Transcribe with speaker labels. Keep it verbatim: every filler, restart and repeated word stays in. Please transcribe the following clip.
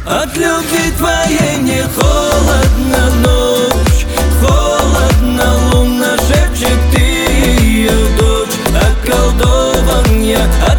Speaker 1: От любви твоей мне холодно ночь, холодно луна шепчет, ты ее дочь. Околдован я.